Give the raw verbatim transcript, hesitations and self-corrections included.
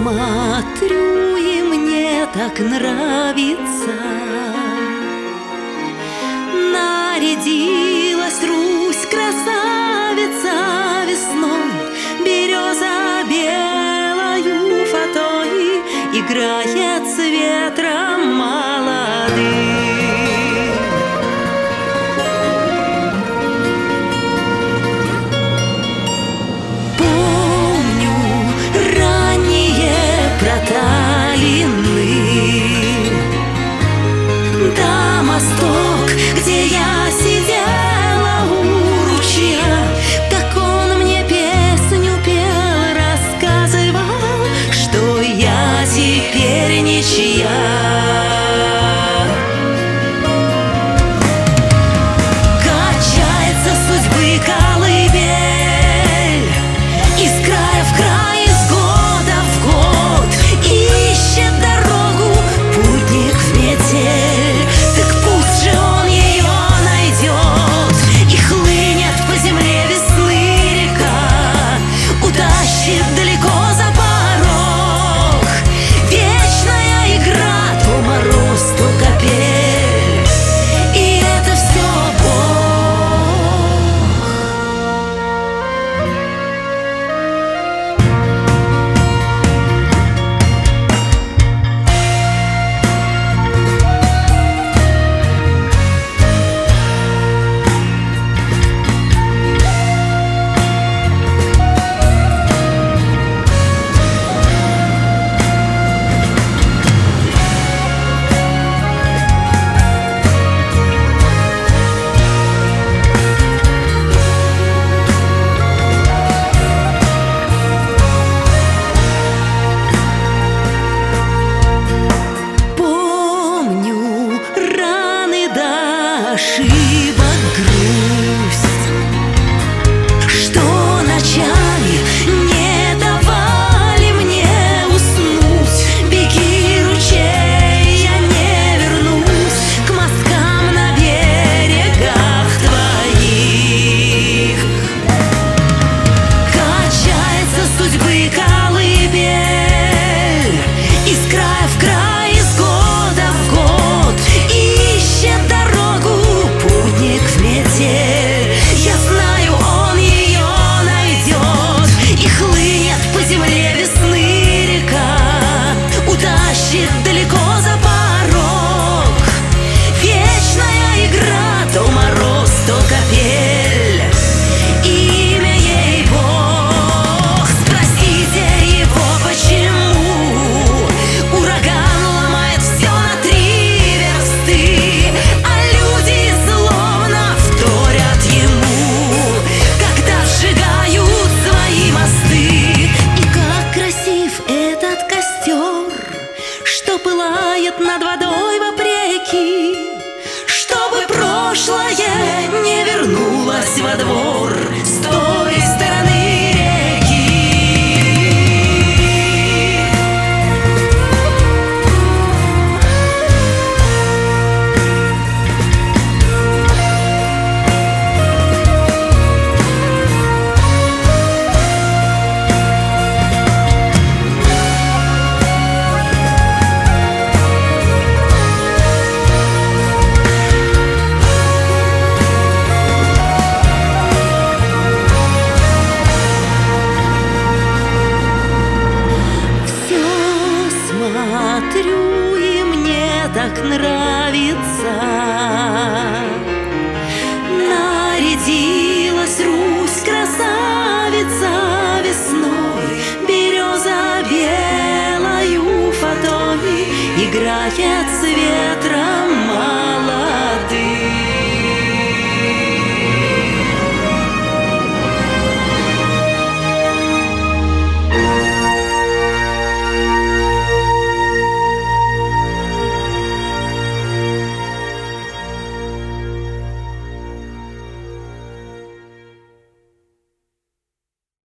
смотрю, и мне так нравится. Нарядилась Русь, красавица, весной, береза белою фатой играет с ветром молодым. Да, мосток, где я сидела у ручья, так он мне песню пел, рассказывал, что я теперь ничья. Качается судьбы колыбель из края в край, из года в год, ищет дорогу путник в метель. Далеко за порог, вечная игра, то мороз, то капель, и это все ошибок грусть, что ночами не давали мне уснуть. Беги, ручей, я не вернусь к мосткам на берегах твоих. Качается судьбы колыбель из края в край, из года в год, ищет дорогу путник в метель. Я знаю, он ее найдет, и хлынет по земле весны река, утащит далеко за порог. Вечная игра, то мороз, то капель, имя ей Бог. Спросите его, почему ураган ломает все на три версты, а люди словно вторят ему, когда сжигают свои мосты. И как красив этот костер, что пылает над водой вопреки, чтобы прошлое не вернулось во двор с той стороны реки. Смотрю, и мне так нравится. Нарядилась Русь, красавица, весной, береза белою фатой играет цвет.